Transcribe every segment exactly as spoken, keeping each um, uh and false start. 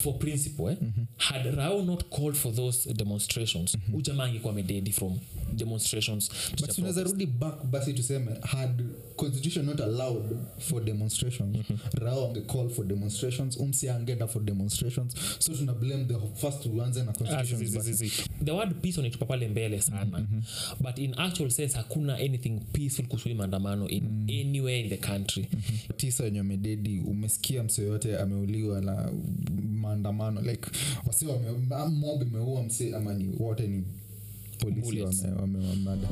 for principle eh, mm-hmm. had Rao not called for those demonstrations mm-hmm. ujamaa angekuwa amededi from demonstrations. But tunaweza rudi back basi tuseme had constitution not allowed for demonstrations mm-hmm. Rao ange call for demonstrations umsi angeenda for demonstrations, so tuna blame the first ones na constitution. Ah, zi, zi, zi. The word peace on it pale mbele sana mm-hmm. but in actual sense hakuna anything peaceful kuhusu maandamano in mm-hmm. anywhere in the country mm-hmm. Tisa wenye mededi umesikia mse yote ameuliwa na maandamano like wasi wame mob imeua mse ama ni wote ni polisi wame wamemada.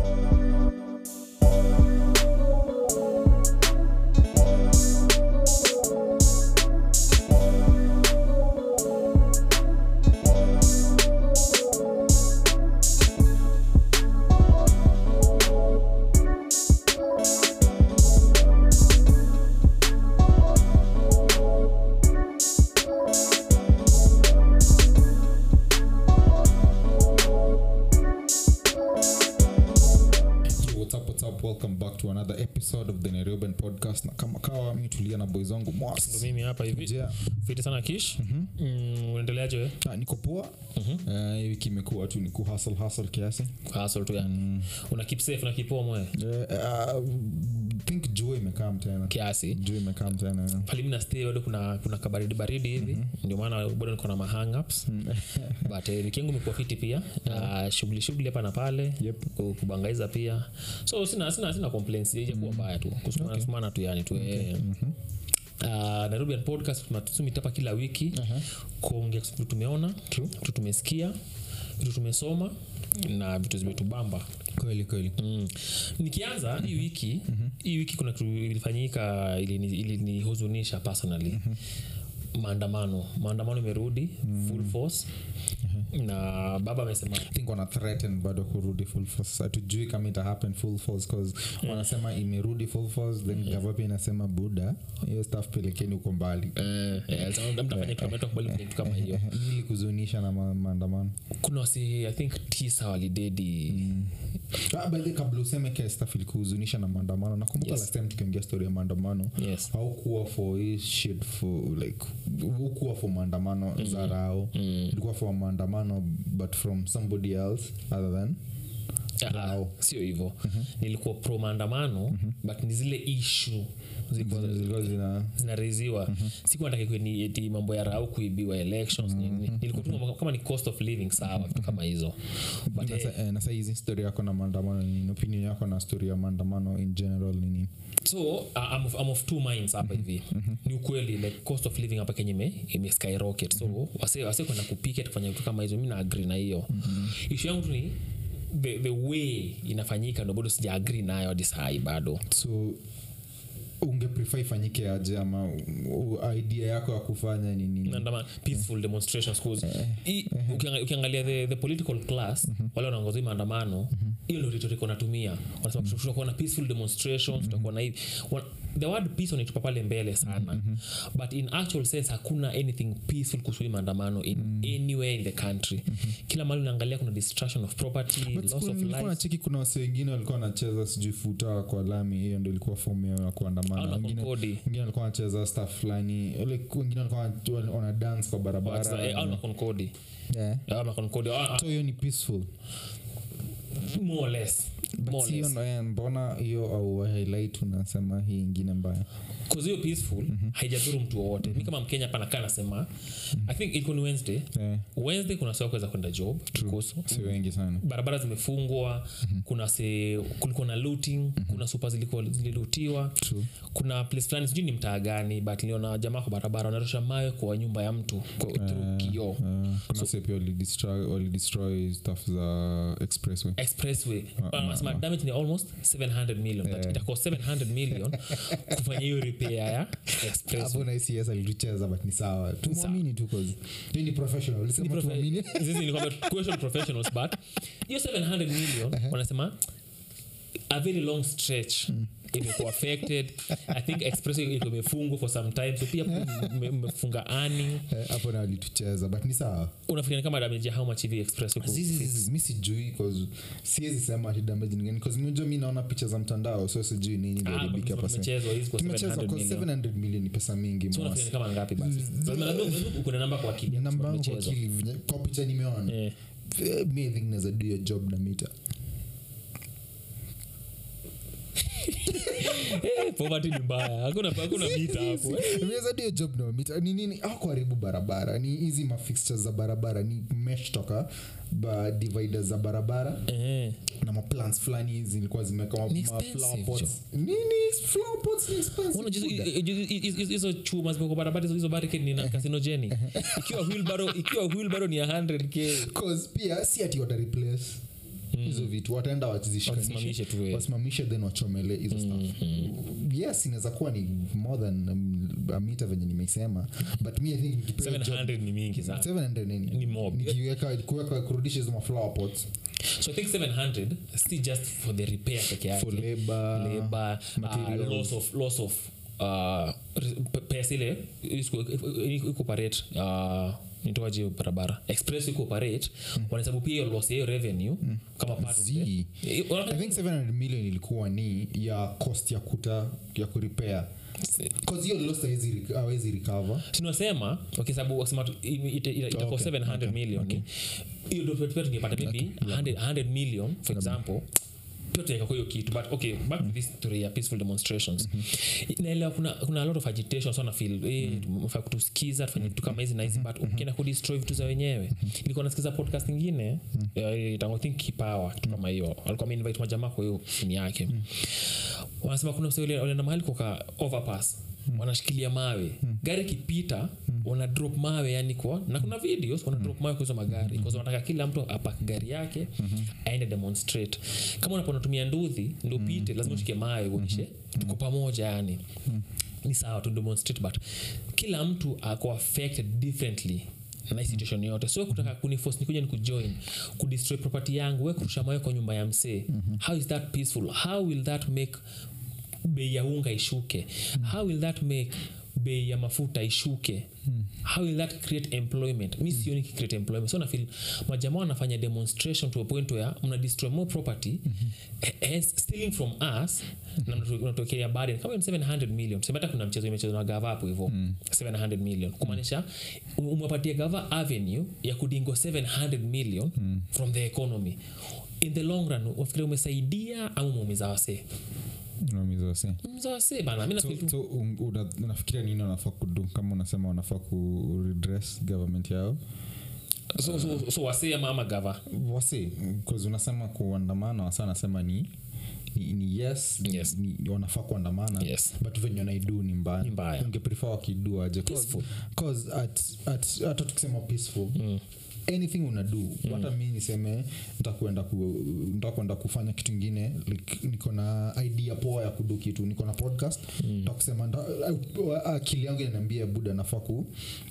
Welcome back to another episode of the Nairobian podcast. Na kama kawa mimi tulia na boys wangu Mwas. Ndio mimi hapa hivi. Yeah. Fiti sana Kish. Mhm. Mm, unaendeleaje wewe? Ah, niko poa. Mhm. Eh, uh, wiki imekuwa tu ni ku hustle hustle kiasi. Hustle tu yani. Mm. Una keep safe na keep poa moyo. Eh, uh, think joy imekaa tena. Kiasi. Joy imekaa tena. Pale mimi na stay bado kuna kuna kabaridi baridi hivi. Mm-hmm. Ndio maana bado niko na ma hang ups. But eh, wiki yangu imekuwa fiti pia. Yeah. Uh, shughuli shughuli hapa na pale. Yep. Kubangaiza pia. So sina sina sina complaints je kuwa mbaya tu kusumana okay. Sumana tu yani tu okay. eh mm-hmm. uh, Nairobian podcast tunatusumi hapa kila wiki uh-huh. Kuongea kitu tumeona kitu tumesikia kitu tumesoma na vitu zimetubamba kweli kweli. Mm. Nikianza mm-hmm. hii wiki mm-hmm. hii wiki kuna kitu ilifanyika ili ili nihuzunisha personally mm-hmm. maandamano maandamano imerudi mm. full force uh-huh. na baba amesema I think wana threaten bado kurudi full force. Hatujui kama ita happen full force cause mm. wanasema imerudi full force then mm. government inasema buda hiyo stuff pelekeni huko mbali eh eh sasa mtafanya kama kubali kitu kama hiyo ili kuzunisha na maandamano. Kuna si I think tisa walidedi mm. ah by the kabla useme kile stuff ilikuzunisha na maandamano nakumbuka yes. last time tukiongea story ya maandamano yes. au kuwa for his shit for like hukuwa for maandamano mm-hmm. za Rao mm. ilikuwa for maandamano but from somebody else other than Rao. Sio hivyo mm-hmm. nilikuwa pro maandamano mm-hmm. but ni zile issue zilikuwa zina zinareziwa mm-hmm. siku nataka ni eti mambo ya Rao kuibiwa elections mm-hmm. nini nilikuwa tu kama ni cost of living sawa vitu mm-hmm. kama hizo but na eh, na sasa hizi story yako na maandamano ni opinion yako na story ya maandamano in general nini? So uh, I'm of I'm of two minds hapa hivi mm-hmm. mm-hmm. ni ukweli like cost of living hapa Kenya ime, ime skyrocket so mm-hmm. wase wase kwenda kupika tufanye vitu kama hizo mimi na agree na hiyo mm-hmm. issue yangu ni the the way inafanyika ndio bado sija agree nayo hadi saa bado. So unge prefer ifanyike aje ama uh, idea yako ya kufanya ni nini? Maandamano peaceful yeah. demonstrations cause eh, uh-huh. ukiangalia the the political class uh-huh. wale wanaongoza maandamano hiyo uh-huh. ndio rhetoric wanatumia wanasema uh-huh. tutakuwa na peaceful demonstrations tutakuwa uh-huh. na hivi the word peace on it pale mbele sana uh-huh. but in actual sense hakuna anything peaceful kuhusu maandamano in uh-huh. anywhere in the country uh-huh. kila mahali unaangalia kuna destruction of property but loss of life. Kuna cheki kuna wase wengine walikuwa wanacheza sijui futa kwa lami hiyo ndio ilikuwa form ya kuandamana. Wengine wengine walikuwa wanacheza stuff fulani like wengine walikuwa wana dance kwa barabara au na Concorde yeah au na Concorde so hiyo ni peaceful more or less more or less. Mbona hiyo au highlight unasema hii nyingine mbaya cause hiyo peaceful mm-hmm. haijadhuru mtu wote. Mimi mm-hmm. kama Mkenya hapa nakaa nasema mm-hmm. I think ilikuwa ni Wednesday yeah. Wednesday kuna sio kuweza kwenda job because si wengi sana barabara zimefungwa mm-hmm. kuna se kulikuwa na looting mm-hmm. kuna super zilikuwa zililootiwa kuna place fulani sijui ni mtaa gani but niliona jamaa kwa barabara wanarusha mawe kwa nyumba ya mtu kwa uh, kioo uh, kuna so, sepi wali destroy wali destroy stuff za expressway expressway wanasema uh, uh, damage ni almost seven hundred million yeah. but itakuwa seven hundred million kufanya hiyo repair ya expressway. Hapo na C S alitucheza but ni sawa tumwamini tu cause yeye ni professional lisema tuamini sisi ni kama question professionals but hiyo seven hundred million uh-huh. wanasema a very long stretch mm. imekuwa affected. I think Expresso iko imefungwa for some time, so pia mmefunga earning hapo na walitucheza, but ni sawa. Unafikiri kama damage how much hivi Expresso iko? Mimi sijui cause siwezi sema hii damage ni gani, cause mimi naona picha za mtandao, so sijui nini ndio ilibika hapa. Tumechezwa hizi kwa seven hundred million ni pesa mingi. So unafikiri kama ngapi basi? Lazima uko na namba kwa akili. Namba kwa akili kwa picha nimeona. Eh. Me think naweza do your job na mita. Eh, poverty ni mbaya. Hakuna hakuna mita hapo. Naweza do your job na mita. Ni nini? Au karibu barabara. Ni hizi ma fixtures za barabara, ni mesh toka ba dividers za barabara. Eh. Na ma plants fulani hizi zilikuwa zimeka ma flower pots. Nini flower pots ni expensive. Unajua hizo chuma zimeko barabara, hizo barricade ni na carcinogenic. Ikiwa wheelbarrow, ikiwa wheelbarrow ni one hundred k. Cause pia si ati wata replace hizo vitu, wataenda wazishikanishe wasimamishe then wachomele hizo mm, stuff. Mm. Yes, inaweza kuwa ni more than um, a meter venye nimesema, but me I think seven hundred ni mingi sana. seven hundred nini ni mob nikiweka kuweka kurudisha hizo flower pots. So I think seven hundred still just for the repair peke yake, for labor labor uh, loss of loss of uh pesa ile iko parate uh nitoaje barabara Expresso iko operate mm. wanahesabu pia loss hiyo revenue mm. kama part of the I think seven hundred million ilikuwa ni ya cost ya kuta ya kurepair, cause hiyo loss hizi hawezi recover. Tunasema okay, sababu wasema itakuwa seven hundred million hiyo ndio pia tungepata maybe one hundred one hundred million for example yote kwa hiyo kitu. But okay, back to this story ya peaceful demonstrations. Mm-hmm. Naelewa kuna kuna a lot of agitation, so na feel eh mfaa kutusikiza tufanye vitu kama hizi na hizi, but ukienda ku destroy vitu za wenyewe. Nilikuwa nasikiza podcast nyingine itago think kipawa kitu kama hiyo, alikuwa invite majamaa kwa hiyo ni yake. Wanasema kuna msee yule na mahali kwa overpass wanashikilia mawe, gari kipita wana drop mawe, yani kwa na kuna videos wana drop mawe kwa hizo magari, kwa sababu wanataka kila mtu apack gari yake aende demonstrate. Kama unapotumia nduthi ndio pite, lazima ushike mawe uonyeshe tuko pamoja, yani ni sawa tu demonstrate, but kila mtu ako affected differently na situation yote. So kutaka kuniforce nikuja nikujoin ku destroy property yangu, wewe kurusha mawe kwa nyumba ya msee, how is that peaceful? How will that make bei ya unga ishuke? How will that make bei ya mafuta ishuke? How will that create employment? Mimi sioni ki create employment. So na feel majamaa wanafanya demonstration to a point where mna destroy more property, as stealing from us, na mnatokea bad kama seven hundred million. Sema hata kuna mchezo imechezwa na gava hapo hivyo seven hundred million, kumaanisha umepatia gava avenue ya kudingo seven hundred million from the economy. In the long run wafikiri umesaidia au umeumiza wase? Unaumiza wase. Umeumiza wase bana. Mimi nafikiri so unafikiria nini wanafaa kudu kama unasema wanafaa ku redress government yao? So so, so wase ama ama gava wase, because unasema kuandamana, wasa nasema ni ni, ni yes, yes. Ni wanafaa kuandamana, yes. But venye wanaidu ni mbaya. Ungeprefer wakidu aje, peaceful, cause at at hata tukisema peaceful mm. anything una do mm. hata mimi niseme nitakwenda ku nitakwenda kufanya kitu kingine, like niko na idea poa ya kudu kitu, niko na podcast nitakusema mm. akili yangu inaniambia buda nafaa ku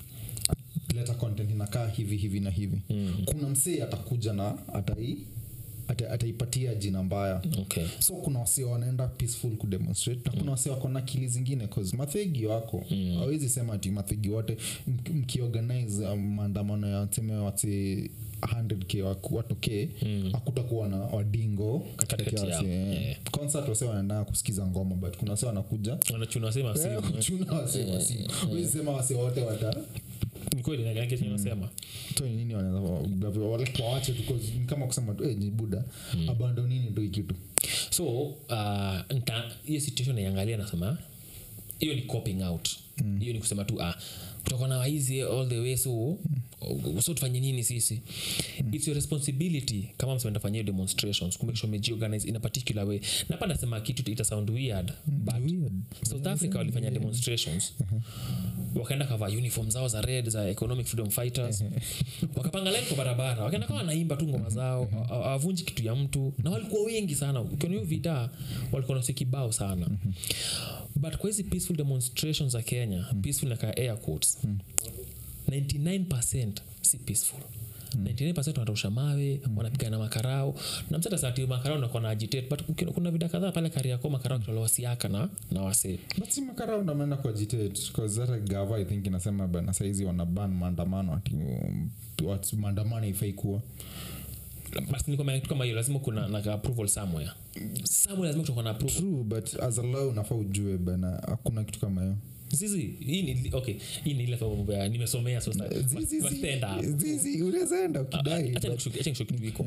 leta content inakaa hivi hivi na hivi mm. kuna msee atakuja na atai ata ataipatia jina mbaya. Okay. So kuna wase wanaenda peaceful ku demonstrate na kuna mm. wase wako na akili zingine, cause mathegi wako hawezi mm. sema ati mathegi wote mkiorganize um, maandamano ya tuseme wate one hundred k watoke mm. hakutakuwa na wadingo katika wase yeah. concert wase wanaenda kusikiza ngoma, but kuna wase wanakuja wanachuna wase masimu wanachuna wase masimu wewe sema wase wote wata ni kweli na gani tunasema to nini wanaweza wale waache tu, cause kama kusema tu eh ni buda mm. abandon nini ndio kitu. So uh nta hiyo situation naangalia nasema hiyo ni coping out hiyo mm. ni kusema tu ah kutoka na waizi all the way, so mm. so tufanye nini sisi mm. it's your responsibility kama msema fanyia demonstrations ku make sure meji organize in a particular way. Na hapa nasema kitu ita sound weird mm. but weird. South yeah, Africa walifanya yeah. demonstrations uh-huh. wakaenda kava uniform zao za red za economic freedom fighters wakapanga line kwa barabara, wakaenda kama naimba tu ngoma zao, hawavunji kitu ya mtu, na walikuwa wengi sana. Ukiona hiyo vita walikuwa na kibao sana. But kwa hizi peaceful demonstrations za Kenya, peaceful na ka air quotes, ninety-nine percent si peaceful. ninety nine percent wanarusha mawe mm. wanapigana makarao na msata sati makarao na kuna agitate but kuna vida kadhaa pale Kariakoo makarao kitolewa siaka na na wase but si makarao ndo maana kwa agitate because that gava I think inasema bana saizi wana ban maandamano ati watu maandamano ifai kuwa basi niko maana kama hiyo lazima kuna na approval somewhere somewhere lazima kutoka na approval true but as a law unafaa ujue bana hakuna kitu kama hiyo zizi hii ni okay hii ni ile mambo ya nimesomea sasa zizi zizi unaenda ukidai acha acha kitu iko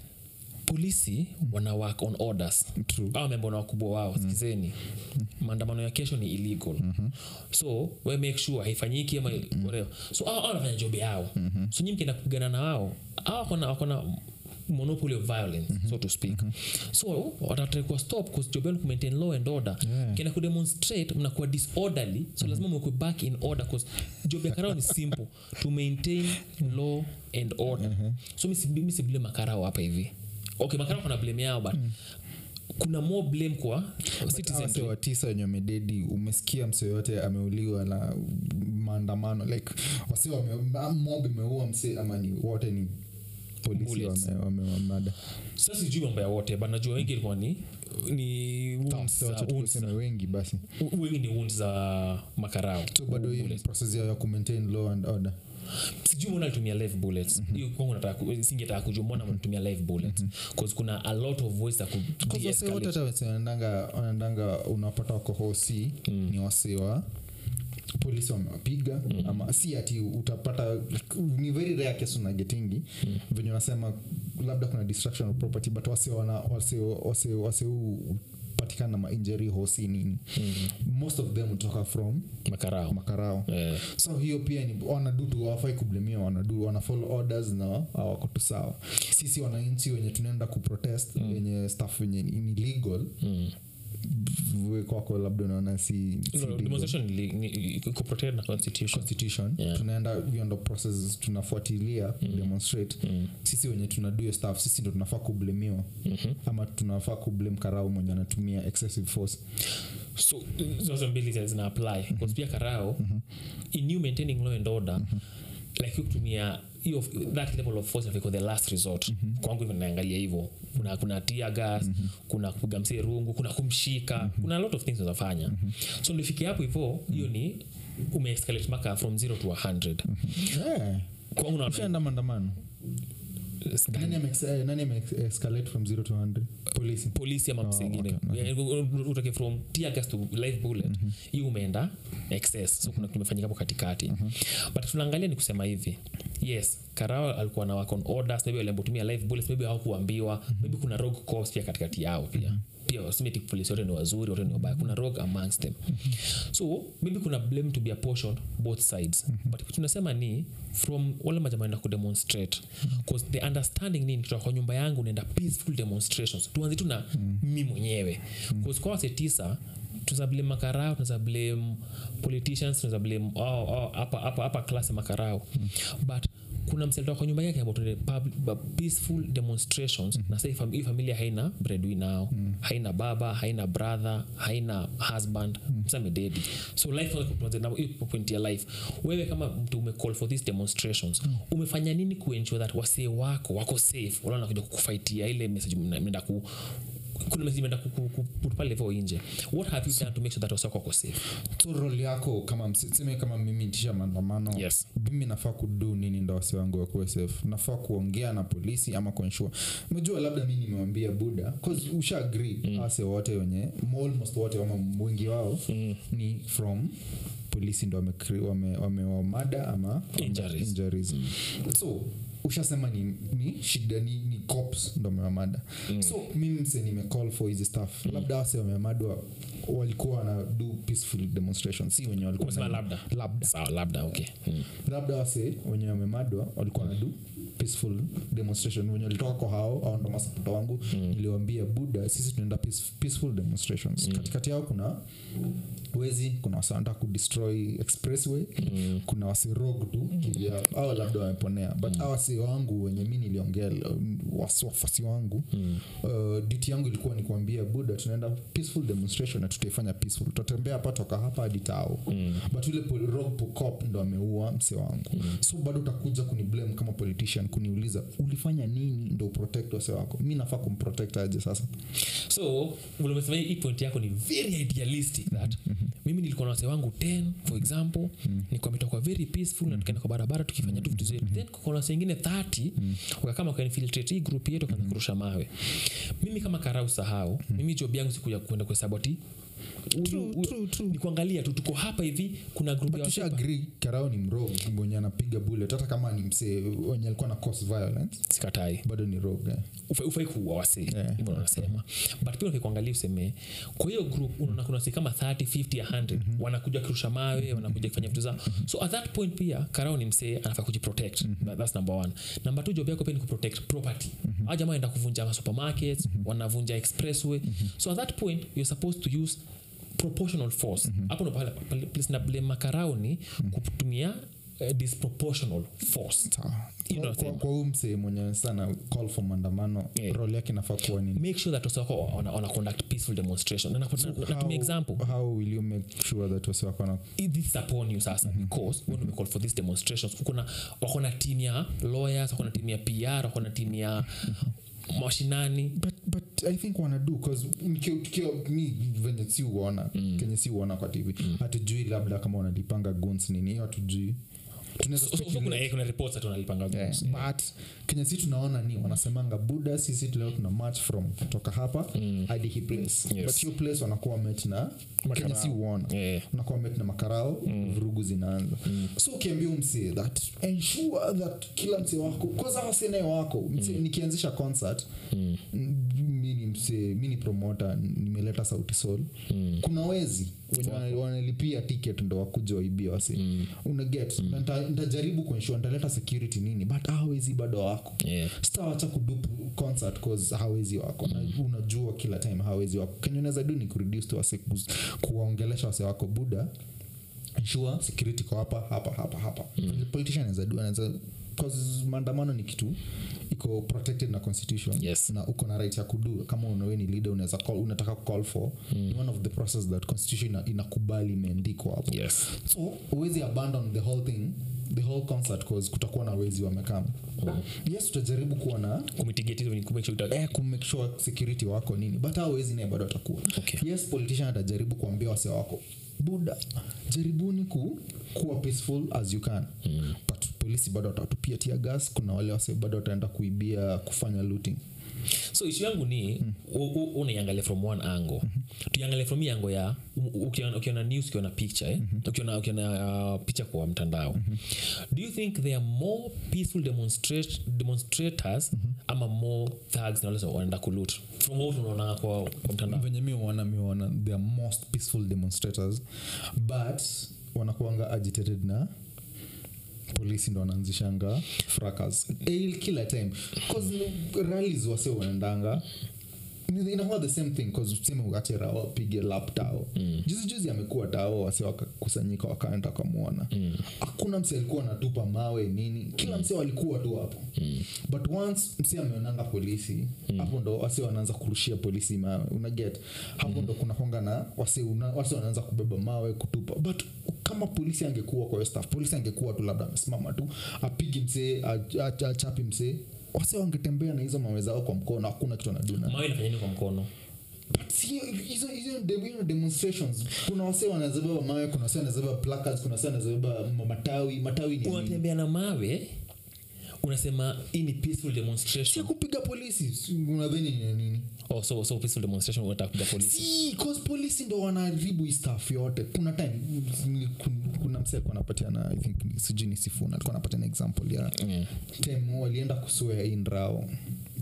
polisi wana work on orders true au member na wakubwa wao mm. sikizeni mm. maandamano ya kesho ni illegal mm-hmm. so we make sure haifanyiki ama mm-hmm. whatever so hao wanafanya job yao mm-hmm. so nyinyi mkienda kupigana na wao hao kuna kuna monopoly of violence mm-hmm. so to speak mm-hmm. so watatakwa stop because job yenu ku maintain law and order yeah. kina ku demonstrate mnakuwa disorderly so mm-hmm. lazima mko back in order because job ya karao ni simple to maintain law and order mm-hmm. so mimi si blame makarao hapa hivi okay makarao kuna blame yao but mm. kuna more blame kwa citizens wa tisa wenye mededi umesikia mse yote ameuliwa na maandamano like wasi wame mob imeua mse ama ni wote ni polisi wame wamemada sasa sijui mambo ya wote but najua wengi ilikuwa ni ni wounds tuseme wengi basi wengi ni wounds za makarao so bado hii process ya ku maintain law and order sijui mbona alitumia live bullets hiyo mm-hmm. kwangu nataka singetaka kujua mbona anatumia live bullets mm-hmm. because kuna a lot of ways that could de-escalate hata wanaendanga wanaendanga unapata wako hosi mm. ni wasiwa polisi wamewapiga mm. ama si ati utapata ni very rare case una getingi mm. venye unasema labda kuna destruction of property but wasi wana wasi wasi wasi patikana na injury hosi nini mm-hmm. most of them kutoka from makarao makarao yeah. so hiyo pia ni wana do to wafai kublemia wana do wana follow orders na hawako tu sawa sisi wananchi wenye tunaenda ku protest mm. wenye stuff wenye ni illegal mm. wewe kwako labda unaona si, si no, demonstration ni ku protect na constitution constitution yeah. tunaenda beyond the process tunafuatilia mm. demonstrate mm. sisi wenye tunado hiyo stuff sisi ndo tunafaa kublemiwa mm-hmm. ama tunafaa kublame karao mwenye anatumia excessive force so zozo mbili zina apply mm-hmm. kwa pia karao mm-hmm. in you maintaining law and order mm-hmm. like kutumia hiyo that level of force for the last resort mm-hmm. kwangu hivi naangalia hivyo kuna kuna tear gas mm-hmm. kuna kupiga msee rungu kuna kumshika mm-hmm. kuna a lot of things unafanya mm-hmm. so nilifikia hapo hivyo hiyo ni ume escalate maka from zero to one hundred mm-hmm. yeah kwangu na unaenda maandamano nani ame nani ame escalate from zero to one hundred police police ama msingine utoke from tear gas to live bullet mm-hmm. hiyo umeenda excess so kuna kimefanyika hapo katikati mm-hmm. but tunaangalia ni kusema hivi yes karao alikuwa na work on orders maybe walitumia live bullets maybe hawakuambiwa mm-hmm. maybe kuna rogue cops pia katikati yao pia mm-hmm. pia wasimitic police wote ni wazuri wote ni wabaya kuna rogue amongst them mm-hmm. so maybe kuna blame to be apportioned both sides mm-hmm. but tunasema ni from wale majamaa ku demonstrate because mm-hmm. the understanding ni kutoka kwa nyumba yangu naenda peaceful demonstrations tuanze tu na mm-hmm. mimi mwenyewe because mm-hmm. kwa wase tisa tunaza blame makarao tunaza blame politicians tunaza blame oh hapa hapa hapa class makarao mm-hmm. but kuna mselto kwa nyumba yake about peaceful demonstrations mm-hmm. na say fam- familia haina breadwinner now mm-hmm. haina baba haina brother haina husband mm-hmm. msame daddy so life was na point ya life wewe kama mtu ume call for these demonstrations mm-hmm. umefanya nini ku ensure that wasee wako wako safe wala wanakuja kukufightia ile message mnaenda ku kuna message mnaenda kuput pale level nje what have you done to make sure that wasako wako safe so role yako kama mseme kama mimi nitisha maandamano yes. mimi nafaa kudo nini ndo wase wangu wako safe nafaa kuongea na polisi ama kuensure unajua labda mimi nimemwambia buda cause usha agree mm. wase wote wenye almost wote ama wengi wao mm. ni from polisi ndo wame wame wamewamada ama injuries, injuries. Mm. so ushasema ni ni shida ni, ni cops ndo wamemada mm. so mimi mse nime call for hizi stuff mm. labda wase wamemadwa walikuwa na do peaceful demonstration si wenye walikuwa na labda labda sawa labda okay mm. labda wase wenye wamemadwa walikuwa na do peaceful demonstration wenye walitoka kwa hao au ndo masapota wangu mm. niliwaambia buda sisi tunaenda peaceful demonstrations mm. katikati yao kuna wezi kuna wasanda ku destroy expressway mm. kuna wasi rogue tu mm. au labda wameponea but mm. awasi wangu wenye mimi niliongea wasi wafasi wangu mm. uh, duty yangu ilikuwa ni kuambia buda tunaenda peaceful demonstration na tutaifanya peaceful, tutatembea hapa toka hapa hadi tao mm. but yule rogue cop ndo ameua mse wangu mm. so bado utakuja kuniblame kama politician kuniuliza ulifanya nini ndo protect wase wako. Mimi nafaa kumprotect aje sasa? So vile umesema hii point yako ni very idealistic that mm-hmm. mimi nilikuwa na wase wangu ten for example mm-hmm. nilikuwa nimetoka very peaceful mm-hmm. na tukaenda kwa barabara tukifanya tu vitu zetu mm-hmm. then kuna wase wengine thirty mm-hmm. wakakama kwa infiltrate hii group yetu kana kurusha mawe. Mimi kama Karau sahau mm-hmm. mimi job yangu sikuja kwenda kwa saboti True, true, true. Ni kuangalia tu tuko hapa hivi kuna group ya watu agree Karau ni rogue mwenye anapiga bullet hata kama ni msee mwenye alikuwa na cause violence sikatai bado ni rogue yeah. ufai ufai kuwa wase yeah. hivyo wanasema but pia ukiangalia useme kwa hiyo group unaona kuna si kama thirty fifty one hundred mm-hmm. wanakuja kurusha mawe mm-hmm. wanakuja kufanya vitu zao mm-hmm. so at that point pia Karau ni msee anafaa kujiprotect mm-hmm. that's number one. Number two job yako pia ni kuprotect property mm-hmm. hao jamaa enda kuvunja supermarkets mm-hmm. wanavunja expressway mm-hmm. so at that point you're supposed to use proportional force. Hapo ndo pale please na blame Karau ni mm-hmm. kutumia uh, disproportional force. You know, kwa kwa umse mwenye sana call for maandamano yeah. role yake inafaa kuwa nini? Make sure that wasako wana, wana conduct peaceful demonstration. Na natumia example. How will you make sure that wasako wana this is upon you sasa mm-hmm. because when we call for these demonstrations kuna wako na team ya lawyers, wako na team ya P R, wako na team ya mashinani but but I think wana do cause nikio me venye si uona mm. kenye si uona kwa T V mm. hatujui labda kama wanalipanga guns nini hatujui tunaweza so, so kuna kuna reports that wanalipanga guns yeah. yeah. but kenye si tunaona ni wanasemanga Buddha sisi leo tuna march from kutoka hapa mm. hadi hii place yes. but your place wanakuwa met na kenye si uona yeah. wanakuwa met na Makarao mm. vurugu zinaanza mm. so ukiambia umse that ensure that kila mse wako kwanza wasene wako mse mm. nikianzisha concert mm. mimi mse mimi promoter nimeleta Sauti Sol mm. kuna wezi wenye wanalipia ticket ndo wakuje waibia wase mm. una get mm. na nitajaribu kuensure nitaleta security nini but hawezi bado wako yeah. sitaacha kudupu concert cause hawezi wako mm. na unajua kila time hawezi wako kenye unaweza do ni kureduce to wase kuwaongelesha wase wako Buddha ensure security kwa hapa hapa hapa hapa mm. the politician anaweza do anaweza cause maandamano ni kitu iko protected na constitution yes. na uko na right ya kudu kama unawe ni leader unaweza call unataka call for mm. one of the process that constitution inakubali imeandikwa hapo yes. so uwezi abandon the whole thing the whole concert cause kutakuwa na wezi wamekama mm. yes tutajaribu kuwa na kumitigate hizo ku make sure eh ku make sure security wako nini but hao wezi naye bado atakuwa okay. yes politician atajaribu kuambia wase wako Buddha jaribuni ku kuwa peaceful as you can mm. but polisi bado watatupia tear gas kuna wale wase bado wataenda kuibia kufanya looting so issue yangu ni mm. unaiangalia from one angle mm-hmm. tuiangalie from hii angle ya ukiona ukiona news ukiona picture eh mm-hmm. ukiona ukiona uh, picha kwa mtandao mm-hmm. do you think there are more peaceful demonstrators demonstrators mm-hmm. ama more thugs na wale wanaenda kuloot from what unaona kwa kwa mtandao? Venye mimi huona mimi huona they are most peaceful demonstrators but wanakuanga agitated na polisi ndo wanaanzishanga fracas eh kila time cause rallies wase wanaendanga inakuwa the same thing cause sema uache Rao pige lap tao mm. juzi juzi amekuwa tao wase wakakusanyika wakaenda kumuona mm. hakuna mse alikuwa anatupa mawe nini kila mm. mse walikuwa tu hapo mm. but once mse ameonanga polisi hapo mm. ndo wase wanaanza kurushia polisi mawe una get hapo mm. ndo kuna honga na wase una, wase wanaanza kubeba mawe kutupa but kama polisi angekuwa kwa staff polisi angekuwa tu labda amesimama tu apige mse achape mse wase wangetembea na hizo mawe zao kwa mkono hakuna kitu anaduna mawe inafanya nini kwa mkono but hizo hizo hizo demonstrations kuna wase wanazebeba mawe kuna wase wanazebeba placards kuna wase wanazebeba matawi matawi ni unatembea na mawe unasema hii ni peaceful demonstration si kupiga polisi unadhani ni nini oh so so peaceful demonstration unataka kupiga polisi si cause polisi ndo wanaharibu hii stuff yote kuna time kuna msee alikuwa anapatiana I think sijini Sifuna alikuwa anapatiana example ya yeah. time walienda kuswear in Rao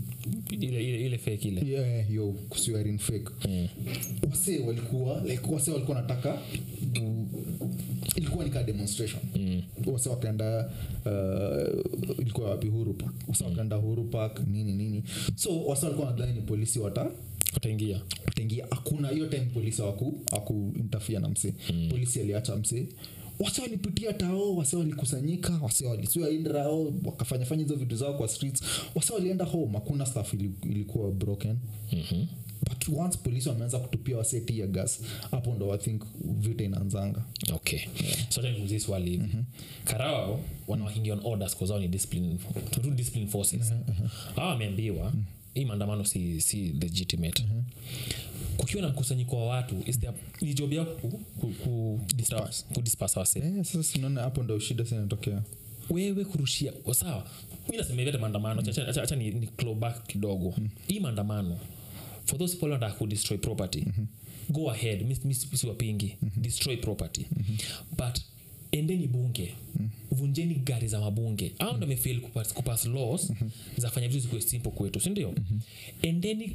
ile ile ile fake ile yeah yo kuswear in fake yeah. wase walikuwa like wase walikuwa nataka ilikuwa ni ka demonstration mm. wase wakaenda uh, ilikuwa wapi Uhuru Park wase mm. wakaenda Uhuru Park nini nini so wase walikuwa nadhani ni polisi wata wataingia wataingia hakuna hiyo time polisi waku aku interfere na mse mm. polisi aliacha mse wase walipitia tao, wase walikusanyika, wase walisua indrao, wakafanya fanya hizo vitu zao kwa streets, wase walienda home, hakuna stuff ilikuwa broken. Mhm. But once police wameanza kutupia wase tear gas, hapo ndo I think vita inaanzanga. Okay. Yeah. So then this wali hivi. Mm-hmm. Karao wanawahingi on orders kwa sababu ni discipline to do discipline forces. Mm-hmm. Hawa wameambiwa mm-hmm. hii maandamano si si legitimate. Mm-hmm. Kukiwa na mkusanyiko wa watu is there ni job yao ku ku, ku disperse ku disperse wase. Eh, sasa sinaona hapo ndo shida sana inatokea. Wewe kurushia sawa. Mimi nasema hivi maandamano acha acha, acha ni, ni claw back kidogo. Mm-hmm. Hii maandamano for those people that could destroy property. Mm-hmm. Go ahead miss miss wapingi mm-hmm. destroy property. Mm-hmm. But endeni bunge mm-hmm. vunjeni gari za mabunge au ndo mefeel kupass kupass laws mm-hmm. za fanya vitu zikuwe simple kwetu si ndio? Mm-hmm. endeni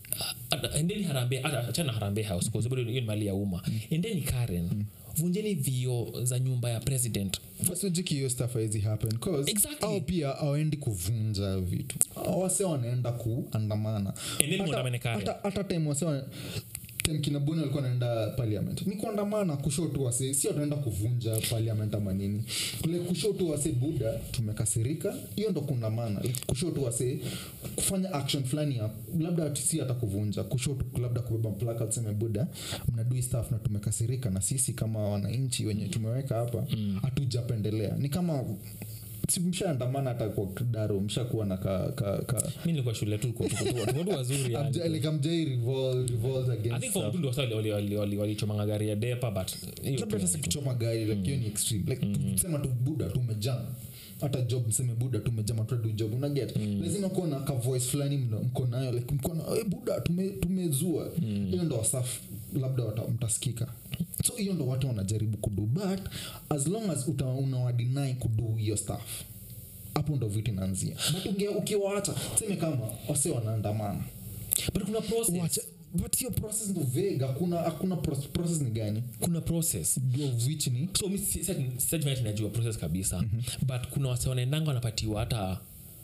uh, endeni harambe achana harambe house kwa sababu hiyo ni mali ya umma. Mm-hmm. endeni Karen mm-hmm. vunjeni vio za nyumba ya president. First jiki hiyo stuff hizi happen cause exactly. au pia hawaendi kuvunja vitu, wase wanaenda kuandamana. endeni muandamane Karen hata hata time wase time kina Boni walikuwa wanaenda parliament ni kuandamana kushoto wase, sio tunaenda kuvunja parliament ama nini. Kule kushoto wase buda tumekasirika, hiyo ndo kuandamana. Kushoto wase kufanya action fulani ya labda si hata kuvunja, kushoto labda kubeba placard sema buda mnadui stuff na tumekasirika na sisi kama wananchi wenye tumeweka hapa hatujapendelea. Mm. Ni kama si mshaandamana hata kwa Daro mshakuwa na ka ka, ka. Mimi nilikuwa shule tu kwa watu wazuri yani. Amjali kamjai revolt revolt against. I think for mtu ndio wasali wali wali walichoma gari ya depa but labda sasa kichoma gari like hiyo ni extreme like tusema tu buda tumejam hata job mseme buda tumejama tu do job una get mm. lazima kuwa na ka voice fulani mko nayo like mko na eh buda tume tumezua hiyo mm. ndo safi labda watamtasikika. So hiyo ndo watu wanajaribu kudo but as long as una deny kudo hiyo stuff hapo ndo vitu inaanzia. But unge ukiwaacha sema kama wase wanaandamana but kuna process Wacha, but your process ndo vague. Hakuna hakuna process ni gani? Kuna process ndio which ni so mimi sasa najua process kabisa. Mm-hmm. But kuna wase wanaendanga wanapatiwa hata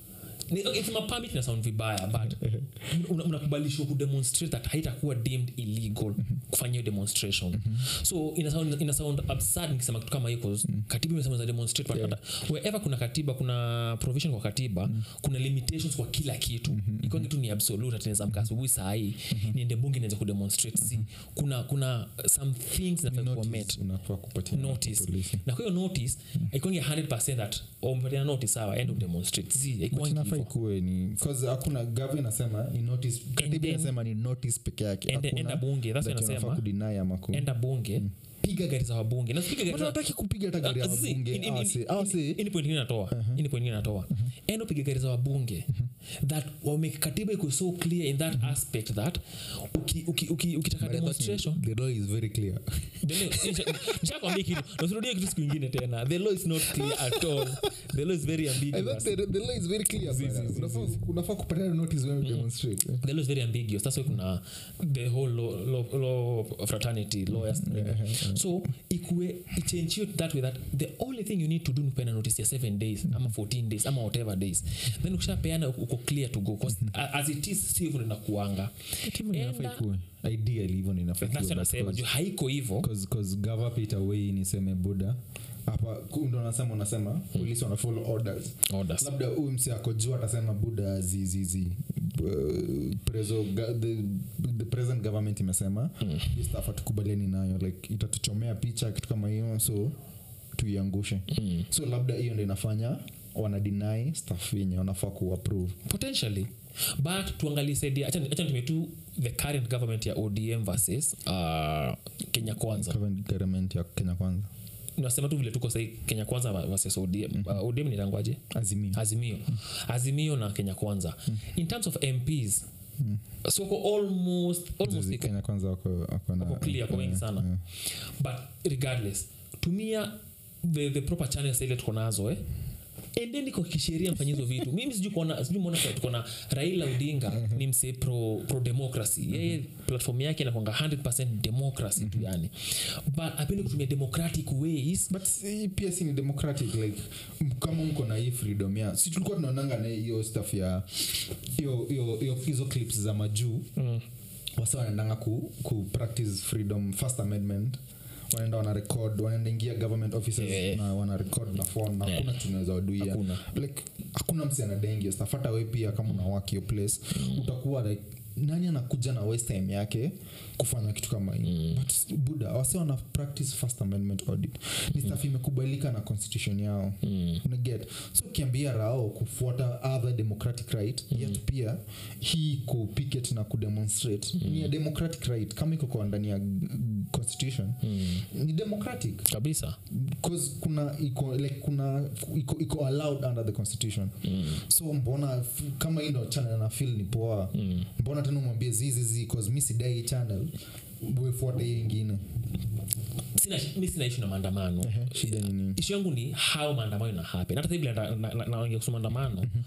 if my permit na sound vibaya but unakubalishwa ku demonstrate that haitakuwa deemed illegal mm-hmm. kufanya demonstration. Mm-hmm. So ina sound ina sound absurd nikisema kitu kama hiyo cause mm-hmm. katiba imesema za demonstrate yeah. But wherever kuna katiba kuna provision kwa katiba mm-hmm. kuna limitations kwa kila kitu. Mm-hmm. Iko kitu ni absolute atinaweza mka asubuhi saa hii mm-hmm. niende bunge niweze ku demonstrate. Mm-hmm. Si kuna kuna some things that for met unafaa kupatia notice na kwa hiyo notice mm-hmm. iko one hundred percent that umepatia notice sawa end of demonstrate. Si iko ikuwe ni because hakuna government inasema ni notice, katiba inasema ni notice peke yake. Hakuna enda bunge that's inasema kudeny ama ku enda bunge mm. piga gari za wabunge na piga gari nataki kupiga hata gari ya wabunge ase ase ini point nyingine natoa ini point nyingine natoa endo piga gari za wabunge that wa make katiba iko so clear in that aspect that uki uki uki ukitaka demonstration the law is very clear. The law nishakwambia kitu usirudie kitu siku nyingine tena. The law is not clear at all. The law is very ambiguous. The, the law is very clear. Unafaa unafaa kupata notice when demonstrate. The law is very ambiguous. That's why kuna the whole law, law, law fraternity lawyers. So ikue change it that way that the only thing you need to do ni pena notice ya seven days ama fourteen days ama whatever days then ukishapeana uko clear to go because as it is sio hivyo inakuanga inafaa kuwe ideally hivyo inafaa kuwe. That's nasema juu haiko hivyo cause cause government away niseme buda hapa ndo nasema unasema police wana follow orders. Orders labda huyu msi akojua atasema buda zizizi uh, preso the, the present government imesema mm. hii stuff atukubaliani nayo like itatuchomea picha kitu kama hiyo so tuiangushe. Mm. So labda hiyo ndio inafanya wana deny stuff yenye wanafaa ku approve potentially. But tuangalie side acha acha tumetu the current government ya O D M versus uh, Kenya Kwanza. Current government ya Kenya Kwanza nasema tu vile tuko sasa Kenya Kwanza versus O D M. Mm-hmm. Uh, O D M ni langwaje? Azimio. Azimio. Mm. Azimio na Kenya Kwanza. Mm. In terms of M Ps mm. so ko almost almost Kenya Kwanza wako wako na clear kwa wengi sana. Yeah. But regardless tumia the the proper channels ile tuko nazo eh endeni kwa kisheria mfanyizo vitu. Mimi sijui kuona sijui muona tuko na Raila Odinga ni mse pro pro democracy. Yeye platform yake inakuanga one hundred percent democracy tu yani. But apende kutumia democratic ways but pia si ni democratic like kama mko na hii freedom ya si tulikuwa tunaonanga na hiyo stuff ya hiyo hiyo hiyo hizo clips za majuu mm. wasa wanaendanga ku ku practice freedom first amendment wanaenda wana record wanaenda ingia government offices yeah. na wana record na phone na hakuna yeah. tunaweza waduia like hakuna msi anadengi staffata wewe pia kama una work your place mm. utakuwa like nani anakuja na waste time yake kufanya kitu kama hii mm. but buda wase wana practice first amendment audit ni mm. stuff imekubalika na constitution yao mm. una get so kiambia rao kufuata other democratic right mm. yet pia hii ku picket na ku demonstrate mm. ni a democratic right kama iko kwa ndani ya constitution mm. ni democratic kabisa because kuna iko like kuna iko iko allowed under the constitution mm. so mbona kama hii ndo channel na feel ni poa mm. mbona tena mwambie zizi zizi because mimi sidai channel wefuate hii nyingine sina mimi sina issue na maandamano uh-huh. shida ni nini issue yangu ni how maandamano ina happen hata hivi naongea kuhusu maandamano uh-huh.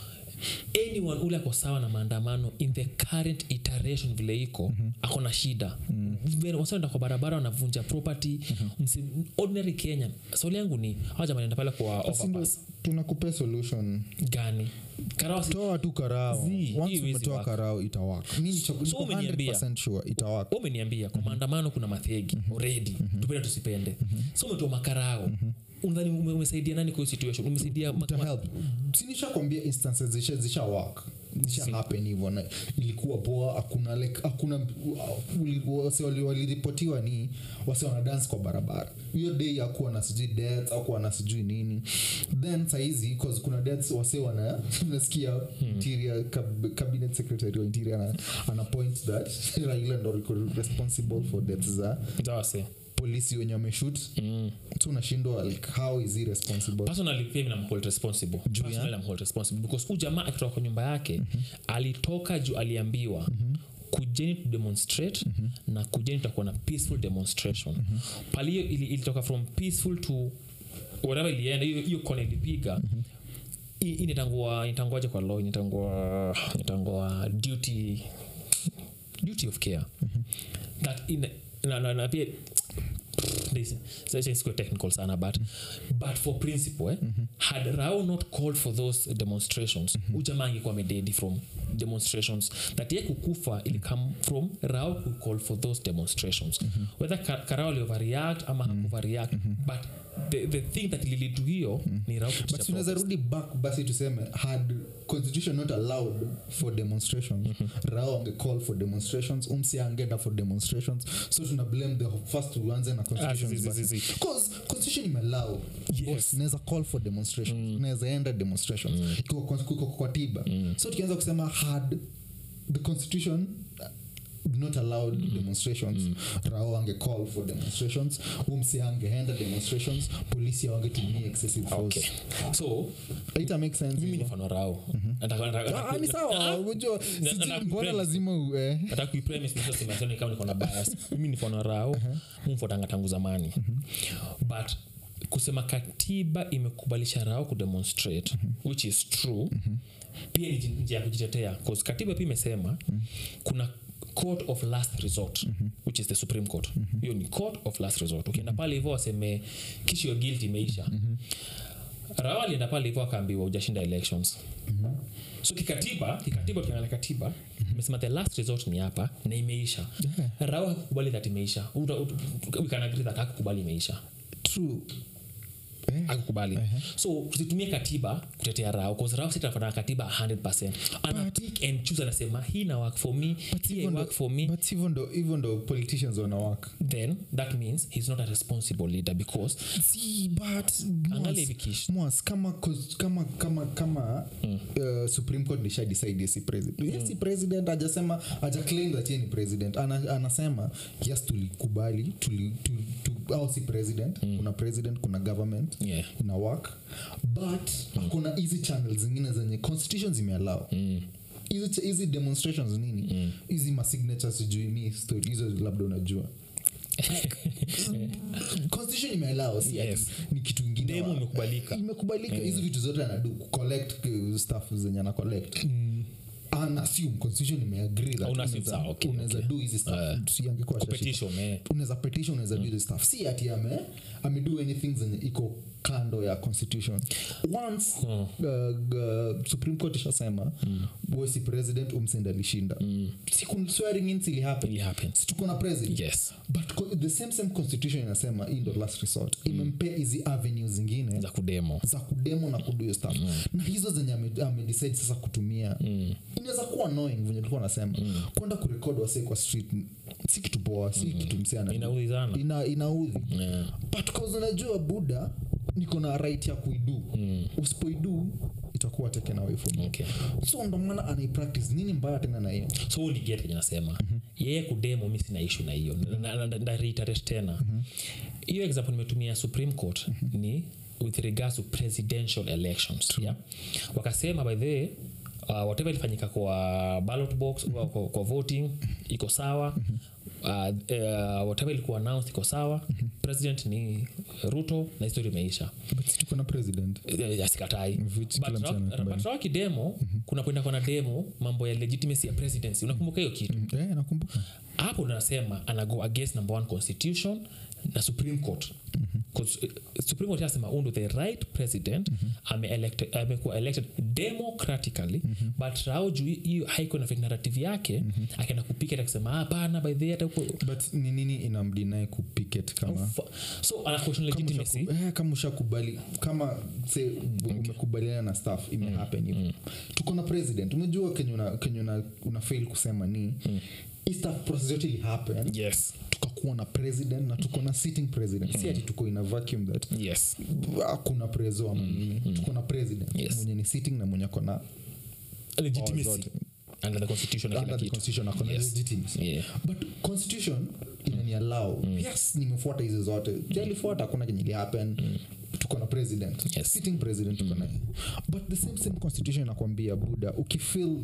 anyone ule kwa sawa na maandamano in the current iteration vile iko mm-hmm. akona shida mm-hmm. wasenda kwa barabara wanavunja property mm-hmm. ordinary Kenyan swali yangu ni hawa jamaa wanaenda pale kwa overpass tunakupa solution gani karao toa tu karao once umetoa karao itawaka mimi so, niko one hundred percent sure itawaka wewe umeniambia kwa maandamano kuna mathegi mm-hmm. already mm-hmm. tupende tusipende mm-hmm. so umetoa makarao mm-hmm. unadhani umesaidia nani kwa situation umesaidia to help sinisha kwambia instances zisha zisha work zisha happen hivyo na ilikuwa poa hakuna like hakuna wase waliripotiwa ni wase wana dance kwa barabara hiyo day hakuwa na sijui deaths hakuwa na sijui nini then saizi because kuna deaths wase wana nasikia hmm. interior cabinet secretary wa interior ana, ana point that Raila ndo responsible for deaths za wase polisi wenye wameshoot mm. so unashindwa like how is he responsible personally pia na hold responsible personally I'm hold responsible because huyu jamaa akitoka kwa nyumba yake mm-hmm. alitoka juu aliambiwa mm-hmm. kujeni to demonstrate mm-hmm. na kujeni tutakuwa na peaceful demonstration mm-hmm. pale ili, ilitoka from peaceful to whatever ilienda hiyo hiyo kona ilipiga mm-hmm. inatangua inatangwaje kwa law inatangua inatangua duty duty of care mm-hmm. that in na na, na pia this such is quite technical sana but mm-hmm. but for principle eh, mm-hmm. had Rao not called for those demonstrations mm-hmm. ujamangi kwa mededi from demonstrations that ye kukufa ili come from Rao who called for those demonstrations mm-hmm. whether Karao li overreact ama mm-hmm. overreact mm-hmm. but the the thing that lili do hiyo mm-hmm. ni Rao kutisha but tunaweza rudi back basi tuseme had constitution not allowed for demonstrations mm-hmm. Rao ange call for demonstrations umsi angeenda for demonstrations so tuna blame the first ones na constitution because constitution imeallow yes naweza call for demonstrations mm. naweza enda demonstrations mm. iko kwa kwa tiba mm. so tukianza kusema had the constitution not allowed mm. demonstrations mm. Rao ange call for demonstrations umsi angeenda demonstrations polisi wangetumia excessive force okay so it makes sense mimi ni fan Rao nataka ni sawa unajua mbona lazima uwe nataka ku premise ni sasa ni kama niko na bias mimi ni fan Rao mumfuatanga tangu zamani but kusema katiba imekubalisha Rao ku demonstrate mm-hmm. which is true mm-hmm. pia ni njia ya kujitetea because katiba pia imesema mm-hmm. kuna court of last resort mm-hmm. which is the Supreme Court mm-hmm. hiyo ni court of last resort ukienda mm-hmm. pale hivyo waseme kishi your guilty imeisha mm-hmm. Rao alienda pale hivyo akaambiwa hujashinda elections mm-hmm. so kikatiba kikatiba tukiangalia katiba imesema mm-hmm. the last resort ni hapa na imeisha yeah. Rao hakukubali that imeisha we can agree that hakukubali imeisha true eh akukubali uh-huh. so tusitumie katiba kutetea Rao because Rao sita anafanya katiba one hundred percent ana pick and choose anasema hii na work for me hii work for me but even though even though politicians wana work then that means he's not a responsible leader because see but most kama kama kama kama mm. uh, Supreme Court nisha decide yes president mm. yes president hajasema haja claim that yeye ni president ana, anasema yes tulikubali tuli tu au si president mm. kuna president kuna government yeah. ina work but mm. kuna easy channels zingine zenye constitutions imeallow mm. hizi hizi demonstrations nini hizi mm. ma signatures sijui mi story hizo labda unajua constitution imeallow si yes. ni kitu kingine demo imekubalika imekubalika hizo yeah. vitu zote anadu collect stuff zenye ana collect mm. an assume constitution imeagree that unaweza okay, unaweza okay. do hizi stuff uh, tusiangekuwa petition eh unaweza petition unaweza mm. do this stuff si ati ame ame do anything zenye iko kando ya constitution once mm. uh, uh, Supreme Court ishasema mm. wewe si president umsenda lishinda mm. siku swearing in ili happen it happens tuko na president yes but the same same constitution inasema in the last resort mm. imempea hizi avenues zingine za kudemo za kudemo na kudo stuff mm. na hizo zenye ame, ame decide sasa kutumia mm. inaweza kuwa annoying venye tulikuwa nasema mm. kwenda kurecord wase kwa street si kitu poa si mm. kitu msiana inaudhi sana ina inaudhi yeah. but cause unajua buda niko na right ya kuidu mm. usipoidu itakuwa taken away from you okay. so ndo maana ana practice nini mbaya tena na hiyo so ni get kenye nasema mm-hmm. yeye kudemo mimi sina issue na hiyo na na reiterate tena hiyo mm-hmm. example nimetumia Supreme Court mm-hmm. ni with regards to presidential elections True. yeah wakasema by the way uh, whatever ilifanyika kwa ballot box mm-hmm. kwa, kwa voting iko sawa mm-hmm. Uh, uh, whatever ilikuwa announced iko sawa mm-hmm. president ni Ruto na history imeisha but si tuko na president uh, asikatai but rock demo mm-hmm. kuna kwenda kwa na demo mambo ya legitimacy ya presidency unakumbuka hiyo kitu mm-hmm. eh nakumbuka hapo nasema ana go against number one constitution na Supreme Court because mm-hmm. uh, Supreme Court yasema undo the right president mm-hmm. ame elected amekuwa elected democratically mm-hmm. but rauju hiyo haiko na narrative yake mm-hmm. akaenda kupicket akisema hapana by the hata but ni nini inamdeny kupicket kama Uf, so ana question legitimacy eh kama ushakubali kama say okay. umekubaliana na stuff ime mm. happen hivyo mm. tuko na president umejua kenye una kenye una, una fail kusema ni mm. is that process really happen yes tukakuwa na president na tuko na sitting president mm. si ati tuko in a vacuum that yes hakuna prezo ama nini mm. tuko na president yes. mwenye ni sitting na mwenye kona legitimacy under the constitution under the kitu. constitution akona yes. legitimacy yeah. but constitution inani allow mm. yes nimefuata hizo zote jalifuata hakuna kenye happen mm. tuko na president yes. sitting president tuko na mm. but the same same constitution inakwambia buda ukifeel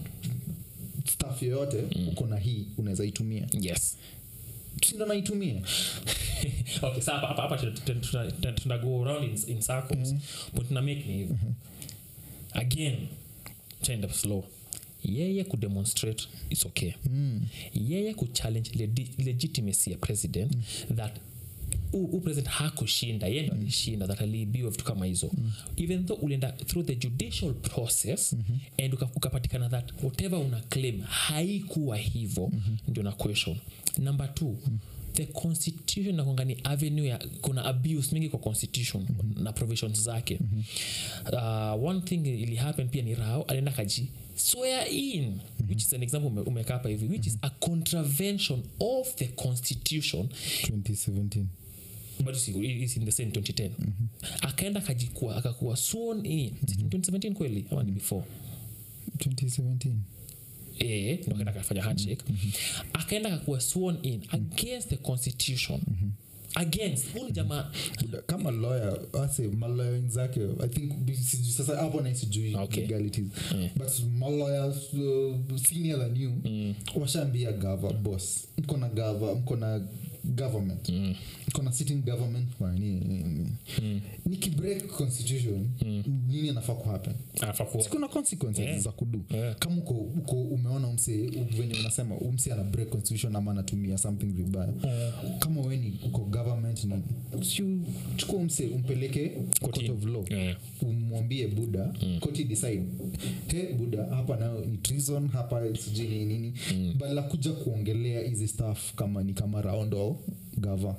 stuff yoyote mm. uko na hii unaweza itumia yes sindo naitumia okay sasa hapa hapa tuna go around in, in circles mm. but tuna make ni mm-hmm. again change up slow yeye ku demonstrate it's okay mm. yeye ku challenge le- legitimacy ya president mm. that u president hakushinda yeye ndo alishinda that alibiwa vitu kama hizo mm. even though ulienda through the judicial process mm-hmm. and ukapatikana that whatever una claim haikuwa hivyo mm-hmm. ndio na question number two mm. the constitution nakwanga ni avenue ya kuna abuse mingi kwa constitution mm-hmm. na provisions zake mm-hmm. uh, one thing ili happen pia ni Rao alienda kaji swear in mm-hmm. which is an example umeka hapa hivi which mm-hmm. is a contravention of the constitution twenty seventeen but see it's in the same twenty ten mm-hmm. akaenda kajikua akakuwa sworn in mm-hmm. twenty seventeen kweli ama ni before twenty seventeen eh ndo akaenda kafanya handshake mm-hmm. akaenda akakuwa sworn in against the constitution mm-hmm. against huyu jamaa kama lawyer ase malawyer zake I think sasa hapo na sijui okay. legalities yeah. but lawyers uh, senior than you mm. washaambia gava boss mko na gava mko na government mm. mko na sitting government kwa nini mm. niki break constitution mm. nini anafaa ku happen anafaa ku kuna consequences yeah. za kudu yeah. kama uko uko umeona umse venye unasema umse ana break constitution ama anatumia something vibaya yeah. kama wewe ni uko government ni sio chukua umse umpeleke court of law yeah. umwambie buda mm. court decide he buda hapa nao ni treason hapa sijini nini mm. bala kuja kuongelea hizi stuff kama ni kama raundo gava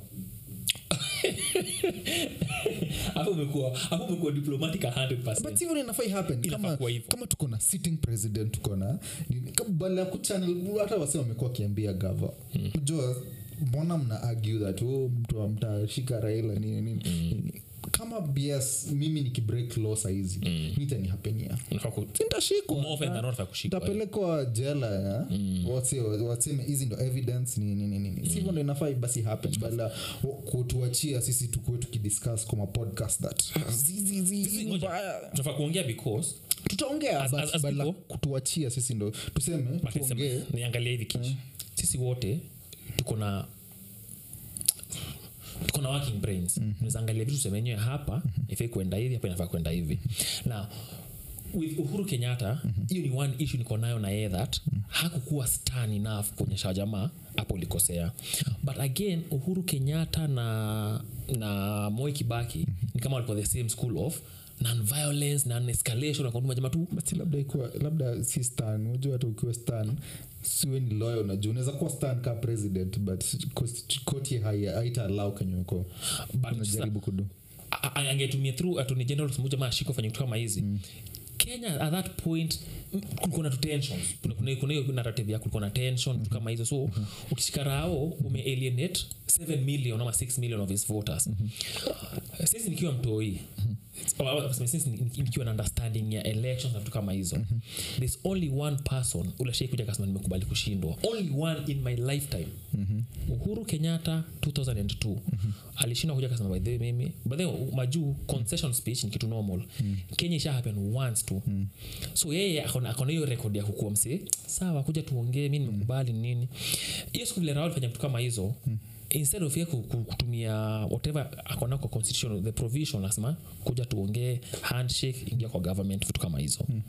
hapo umekuwa hapo umekuwa diplomatic one hundred percent but even inafai happen kama kama tuko na sitting president tuko na kama bala ku channel hata wase wamekuwa kiambia gava unajua mm. mbona mna argue that oh mtu mtashika Raila nini nini mm. kama B S mimi nikibreak law saizi mm. nitani hapenia nitashikwa more than not kushikwa tapelekwa jela ya mm. what's what's hizi ndo evidence ni nini nini mm. sivyo ndo inafai basi happen bala kutuachia sisi tukue tukidiscuss kwa podcast that zizi zizi tunafaa kuongea because tutaongea but bala kutuachia sisi ndo tuseme tuongee niangalie hivi kitu sisi wote tuko na tuko na working brains mm-hmm. tunaangalia vitu semenyewe hapa mm-hmm. ifai kwenda hivi hapa inafaa kwenda hivi now with Uhuru Kenyatta hiyo mm-hmm. ni one issue niko nayo na yeye that mm-hmm. hakukuwa stern enough kuonyesha jamaa hapo ulikosea. But again Uhuru Kenyatta na na Moi Kibaki mm-hmm. ni kama walikuwa the same school of non-violence, non-escalation, kwa jamaa tu but labda ikuwa labda si stern, unajua hata ukiwa stern siwe ni lawyer, unajua unaweza kuwa stern ka president but koti haita allow kanyuko unajaribu kudu angetumia through attorney general mmoja mashiko fanya kitu kama hizi mm. Kenya at that point kulikuwa na tensions, kuna kuna hiyo narrative ya kulikuwa na tension mm-hmm. kama hizo so mm-hmm. ukishikara hao ume alienate seven million ama six million of his voters. Mm-hmm. Sisi nikiwa mtoi mm-hmm. sisi nikiwa na understanding ya elections na vitu kama hizo mm-hmm. there's only one person ulashai kuja kasema nimekubali kushindwa, only one in my lifetime. Mm-hmm. Uhuru Kenyatta two thousand two mm-hmm. alishinda kuja kasema by the way mimi by the way majuu concession speech ni kitu normal. Mm-hmm. Kenya isha happen once tu. Mm-hmm. So yeye akona akona hiyo record ya kukua mse sawa kuja tuongee mimi nimekubali nini hiyo siku vile Raul fanya vitu kama hizo. Mm-hmm. Instead of yeye kutumia whatever akona kwa constitution the provision nasema kuja tuongee handshake ingia kwa government vitu kama hizo. Mm.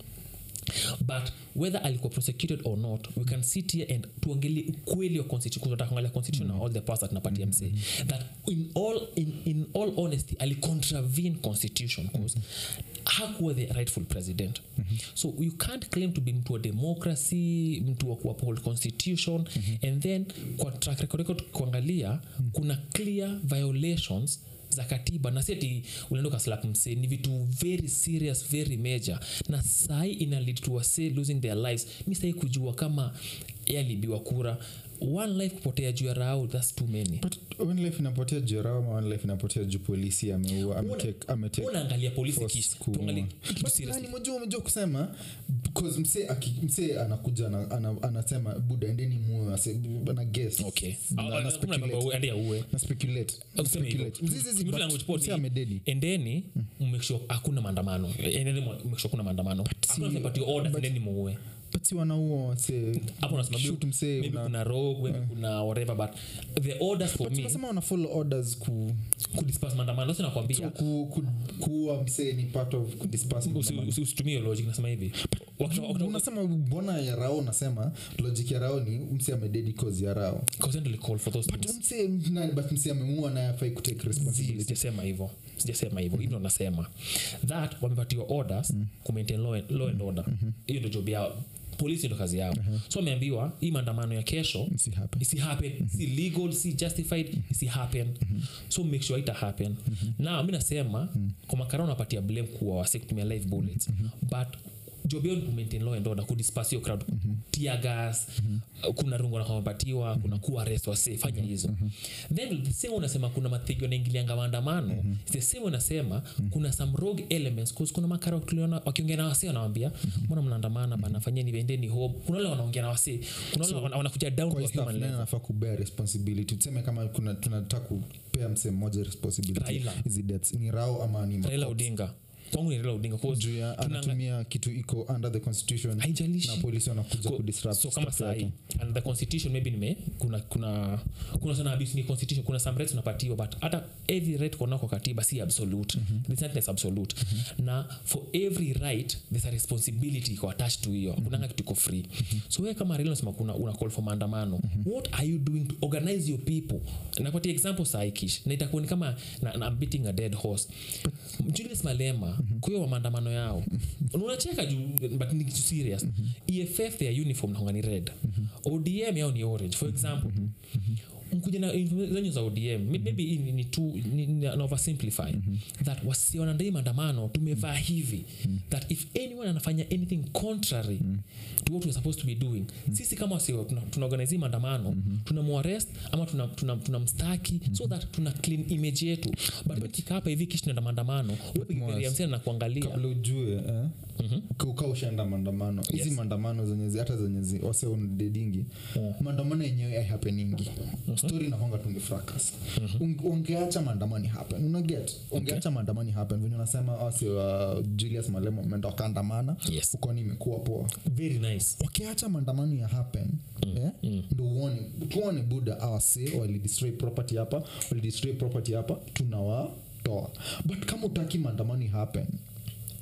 But whether alikuwa prosecuted or not we can sit here and tuongelee kweli wa constitution tutaangalia constitution mm. all the parts that napatia mse mm-hmm. that in all in in all honesty ali contravene constitution because mm-hmm. hakuwa the rightful president. Mm-hmm. So you can't claim to be mtu wa democracy mtu wa kuuphold constitution mm-hmm. and then kwa track record kuangalia mm-hmm. kuna clear violations za katiba na seti unaenda ka slap mse ni vitu very serious very major na sai ina lead to say losing their lives. Mimi sai kujua kama yalibiwa kura one life kupotea juu ya Raul that's too many. But one life inapotea juu ya Raul ama one life inapotea juu polisi ameua ametake ametake unaangalia polisi kitu tuangalie seriously ni mmoja mmoja kusema because mse mse anakuja na ana, anasema buda endeni muwe na guess okay na speculate ende uwe na speculate speculate hizi mtu language port amededi endeni make sure hakuna maandamano endeni make sure kuna maandamano hakuna mpati order endeni muwe but wanaua say hapo nasema shoot mse maybe kuna rogue maybe uh, kuna whatever but the orders for but me nasema wana follow orders ku ku disperse maandamano sasa nakwambia so, ku ku kuwa mse ni part of ku disperse usitumie logic nasema hivi unasema mbona ya Rao nasema logic ya Rao ni mse amededi cause ya Rao cause ndio call for those but mse nani but mse amemua na yafai ku take responsibility. Sijasema hivyo sijasema hivyo hivyo nasema that wamepatiwa orders mm. ku maintain law and, law and order hiyo mm-hmm. ndio job yao polisi ndio kazi yao. Uh-huh. So ameambiwa hii maandamano ya kesho isi happen isi happen mm-hmm. si legal si justified mm-hmm. isi happen mm-hmm. so make sure it happen. Mm-hmm. Now mimi nasema mm-hmm. kwa makara unapatia blame kwa wasi kutumia live bullets mm-hmm. but job yao ku maintain law and order ku disperse your crowd mm-hmm. tear gas mm-hmm. kuna rungo na kumpatiwa mm-hmm. kuna ku arrest wase fanya hizo mm-hmm. then the same unasema kuna mathigo yanaingilianga maandamano mm-hmm. the same unasema mm-hmm. kuna some rogue elements cause kuna makara tuliona wakiongea na wase wanawaambia mbona mm-hmm. mnaandamana mm-hmm. bana fanyeni vendeni home kuna wale wanaongea na wase kuna wale so, wanakuja down to human level anafaa ku bear responsibility tuseme kama kuna tunataka kupea mse mmoja responsibility is it ni Rao ama ni Raila Odinga kwangu ni Raila Odinga kwa juu anatumia kitu iko under the constitution haijalishi na polisi wanakuja ku disrupt so kama sai and the constitution maybe nime kuna kuna kuna sana abuse ni constitution kuna some rights unapatiwa but hata every right kuna kwa katiba si absolute mm-hmm. the sentence absolute mm-hmm. na for every right there's a responsibility iko attached to hiyo kuna mm-hmm. kitu iko free mm-hmm. so wewe kama Raila unasema kuna una call for maandamano mm-hmm. what are you doing to organize your people na kwa example sai kish na itakuwa ni kama na, na I'm beating a dead horse Julius Malema mm-hmm. kwa hiyo maandamano yao mm-hmm. unacheka juu but ni kitu serious mm-hmm. E F F their uniform na ngani red mm-hmm. O D M yao ni orange for example mm-hmm. mkuja na zenyu za O D M mm-hmm. maybe ni, ni too ni, ni oversimplify mm-hmm. that wasiona ndai maandamano tumevaa hivi mm-hmm. that if anyone anafanya anything contrary mm-hmm. to what we're supposed to be doing mm-hmm. sisi kama wasio tunaorganize tuna maandamano mm-hmm. tunamwarrest ama tuna tunamstaki tuna, tuna mm-hmm. so that tuna clean image yetu but, but kikapa hivi kisha na maandamano wewe msema na kuangalia kabla ujue eh mhm ukao ushaenda maandamano hizi yes. maandamano zenye hata zenye wase on dedingi yeah. maandamano yenyewe happeningi uh-huh. story na honga tunge fracas uh-huh. ungeacha maandamano happen una get ungeacha okay. maandamano happen venye unasema wase uh, Julius Malema menda kaandamana yes. uko ni imekuwa poa very nice ukiacha maandamano ya happen mm. eh mm. ndo uone tuone buda awase wali destroy property hapa wali destroy property hapa tunawa toa but kama utaki maandamano happen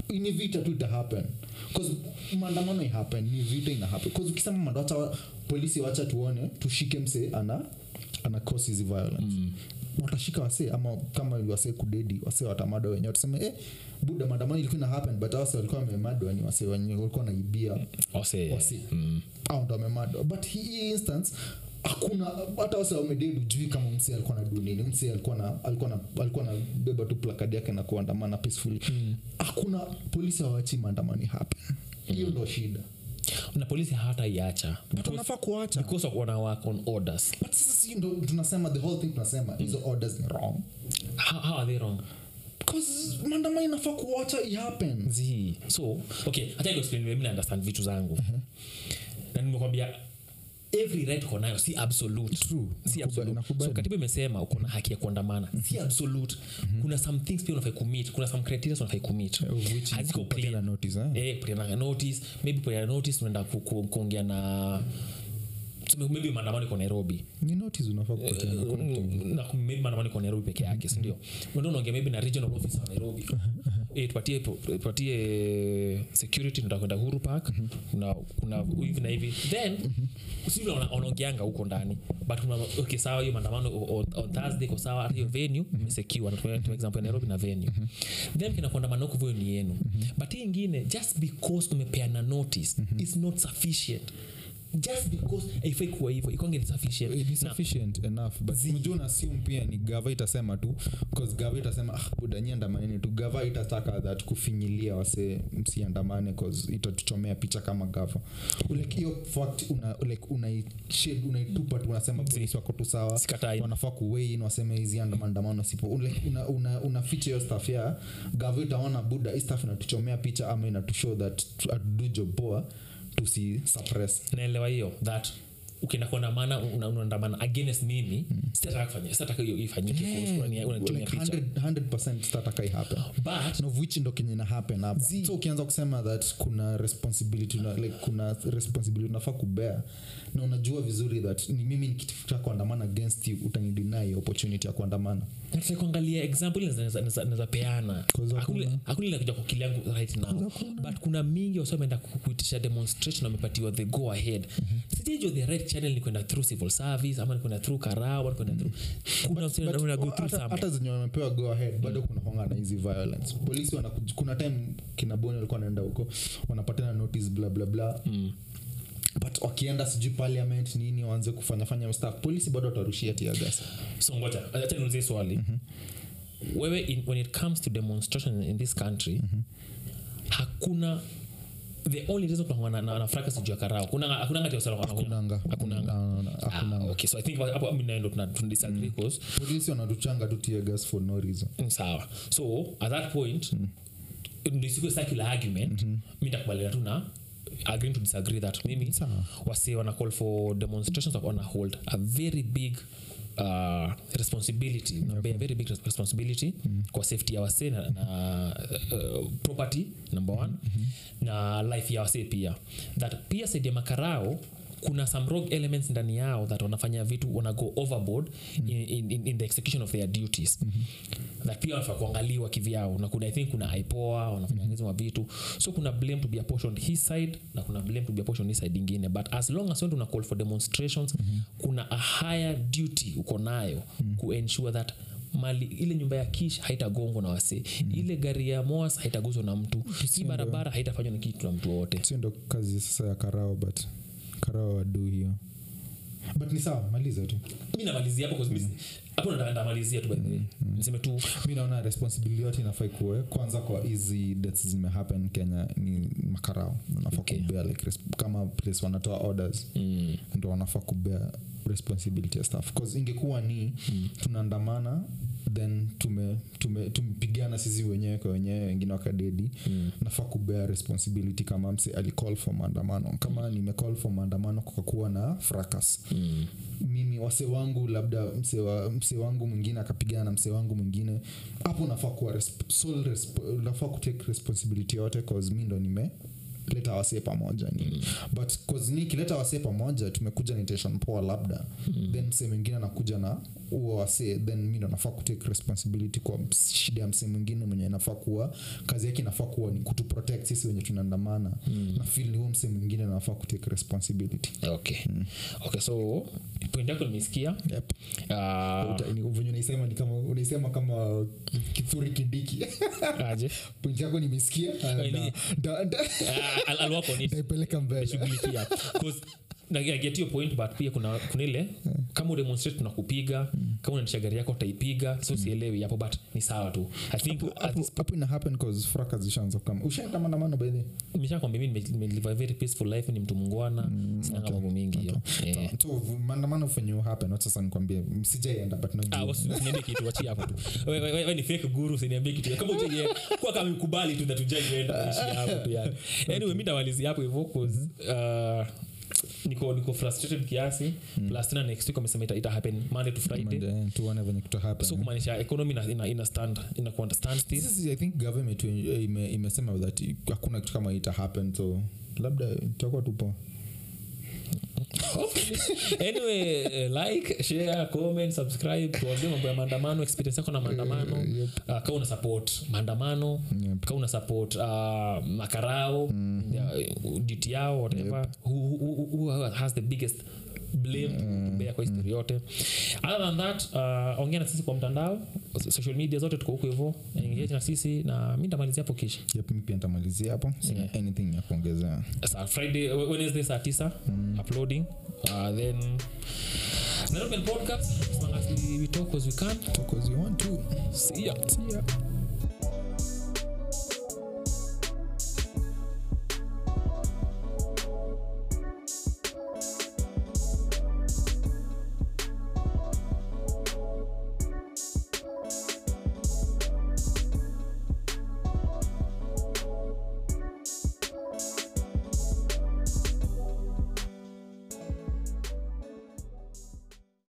ni vita tu ita happen cause maandamano i happen ni vita ina happen cause ukisema mandata polisi wacha tuone tushike mse ana ana cause hizi violence mm. watashika wase ama kama wase kudedi wase watamada wenyewe tuseme eh buda maandamano ilikuwa ina happen but wase walikuwa wamemadwa ni wase wenyewe walikuwa naibia wase wase mm. au ndo wamemadwa but hii instance hakuna hata wase wamededi juu kama msi alikuwa na dunini msi alikuwa na alikuwa na alikuwa na beba tu placard yake na kuandamana peacefully mm. hakuna polisi hawaachi maandamano happen hiyo mm. ndo shida na polisi hata iacha tunafaa kuacha because of wana work on orders but sasa si ndo tunasema the whole thing tunasema hizo mm. orders ni wrong how, how are they wrong because maandamano inafaa kuacha it happen zi so okay hata I explain mimi understand vitu zangu uh-huh. na nimekwambia every right uko nayo si absolute true si absolute so katiba imesema uko na haki ya kuandamana mm-hmm. si absolute mm-hmm. kuna some things pia unafai commit kuna some criteria unafai commit haziko clear notice eh eh pia notice maybe pia notice unaenda kuongea na maybe maandamano iko Nairobi ni notice unafaa kupatia na na maybe maandamano iko Nairobi peke yake si ndio ndio unaongea maybe na regional office wa Nairobi eh tupatie tupatie security tutakwenda Uhuru Park na kuna hivi na hivi then usivyo unaongeanga huko ndani but kuna okay sawa hiyo maandamano on, on Thursday kwa sawa hiyo venue secure na for example Nairobi na venue then kina kuandamana huko ni yenu but hii nyingine just because umepeana notice is not sufficient just because ifai kuwa hivyo ikonge ni sufficient it is sufficient na, enough but unajua na assume pia ni gava itasema tu because gava itasema ah buda nyenda maneno tu gava itataka that kufinyilia wase msiandamane because itatuchomea picha kama gava like hiyo fact una like una shade unaitupa tu unasema polisi wako tu sawa wanafaa kuweigh in waseme hizi maandamano sipo like una una, una feature hiyo stuff ya gava itaona buda hii stuff inatuchomea picha ama inatushow that do job poa tusi suppress naelewa hiyo that ukienda kuandamana unaandamana against mimi mm. sitataka kufanya sitataka hiyo ifanyike yeah. kwa unatumia like picha one hundred percent sitataka i happen but no which ndo kenye na happen hapa so ukianza kusema that kuna responsibility na like kuna responsibility unafaa kubear na unajua vizuri that ni mimi nikitafuta kuandamana against you utanideny opportunity ya kuandamana nataka kuangalia example naweza peana hakuna hakuna ile kuja kwa kile yangu right now but kuna mingi wasio wameenda kuitisha demonstration na wamepatiwa the go ahead mm-hmm. sijajua the right channel ni kwenda through civil service ama ni kwenda through karao ama kwenda through kuna usio una go through some hata zenye wamepewa go ahead bado kuna honga na hizi violence polisi wana kuna time kina Boni walikuwa wanaenda huko wanapatana notice bla bla bla mm. but wakienda sijui parliament nini waanze kufanya fanya stuff polisi bado watarushia tear gas so ngoja acha niulize swali mm-hmm. wewe in, when it comes to demonstration in this country mm-hmm. hakuna the only reason kwa na na fraka sijua karao kuna hakuna ngati usala kwa hakuna hakuna hakuna okay so I think hapo mimi naendo tuna disagree because polisi wanatuchanga tu tear gas for no reason sawa so at that point mm. ndio siko circular argument mimi nitakubaliana tu na agree to disagree that mimi wase wana call for demonstrations of on hold a very big uh, responsibility okay. a very big responsibility mm. kwa safety ya wase na, na uh, property number one mm-hmm. na life ya wase pia that pia saidi ya makarao kuna some rogue elements ndani yao that wanafanya vitu wana go overboard mm. in, in, in the execution of their duties mm-hmm. that pia wanafaa kuangaliwa kivyao na kuna I think kuna aipoa wanafanya hizo mm-hmm. vitu so kuna blame to be apportioned his side na kuna blame to be apportioned his side nyingine but as long as you call for demonstrations mm-hmm. kuna a higher duty uko nayo mm-hmm. ku ensure that mali ile nyumba ya Kish haitagongwa na wase mm. ile gari ya Moas haitaguzwa na mtu hii barabara haitafanywa na kitu na mtu wote sio ndo kazi sasa ya karao but karao adu hiyo but ni sawa maliza tu mimi namalizia hapo kwa sababu hapo ndo ndamalizia tu by the way niseme tu mimi naona responsibility inafai kuwe kwanza kwa hizi deaths zime happen Kenya ni makarao wanafaa okay. kubea like kama place wanatoa orders mm. ndo wanafaa kubea responsibility of stuff because ingekuwa ni mm. tunaandamana then tume tume tumepigana sisi wenyewe kwa wenyewe wengine wakadedi mm. nafaa kubea responsibility kama mse alicall for maandamano kama mm. nime call for maandamano kwa kuwa na fracas mm. mimi wase wangu labda mse wa, mse wangu mwingine akapigana na mse wangu mwingine hapo nafaa kuwa resp- sole resp- nafaa ku take responsibility yote cause mimi ndo nime leta wasee pamoja ni mm. but cause ni kileta wasee pamoja tumekuja na intention poa labda mm. then msee mwingine anakuja na huo wasee then mimi ndo nafaa ku take responsibility kwa shida ya msee mwingine mwenye nafaa kuwa kazi yake inafaa kuwa ni kutu protect sisi wenye tunaandamana mm. na feel ni huo msee mwingine nafaa ku take responsibility. Okay mm. okay so point yako nimesikia. Yep. uh ni venye unaisema ni kama unaisema kama Kithuri Kindiki aje point yako nimesikia alwako ni peleka mbele shughulikia cause na get your point but pia kuna kuna ile yeah. kama u demonstrate tunakupiga mm. kama unaendesha gari yako utaipiga so mm. sielewi hapo but ni sawa tu. I think hapo ina happen cause fraka zishaanza kama ushaenda maandamano by the way nimeshakwambia mimi nimelive a very peaceful life ni mtu mungwana mm, sina okay. mambo mengi hiyo eh so maandamano fanywa happen not sasa nikwambie msijaenda but najua ah usiniambie kitu wachi hapo tu wewe wewe ni fake guru usiniambie kitu kama uje kwa kama ukubali tu that ujaenda ishi hapo tu yani anyway mimi ndawalizi hapo hivyo cause uh niko niko frustrated kiasi mm. plus tena next week wamesema ita happen Monday to Friday Monday to whenever it to happen so kumaanisha economy ina ina, ina stand ina understand still this is I think government ime imesema that hakuna kitu kama ita happen so labda itakuwa tupo. Anyway uh, like share comment subscribe tuambie mambo ya maandamano experience yako na maandamano uh, yep. uh, kama una support maandamano yep. kama una support uh, makarao mm-hmm. uh, duty yao whatever yep. who, who, who has the biggest blame mm. to bear kwa history yote. Other than that uh, ongea na sisi kwa mtandao social media zote tuko huko hivyo engage na sisi na mimi nitamalizia hapo kisha yep mimi pia nitamalizia hapo sina yeah. anything ya kuongezea. So Friday Wednesday saa tisa mm. uploading uh, then Nairobi podcast as long as we talk as we can talk as we want to. See ya. See ya.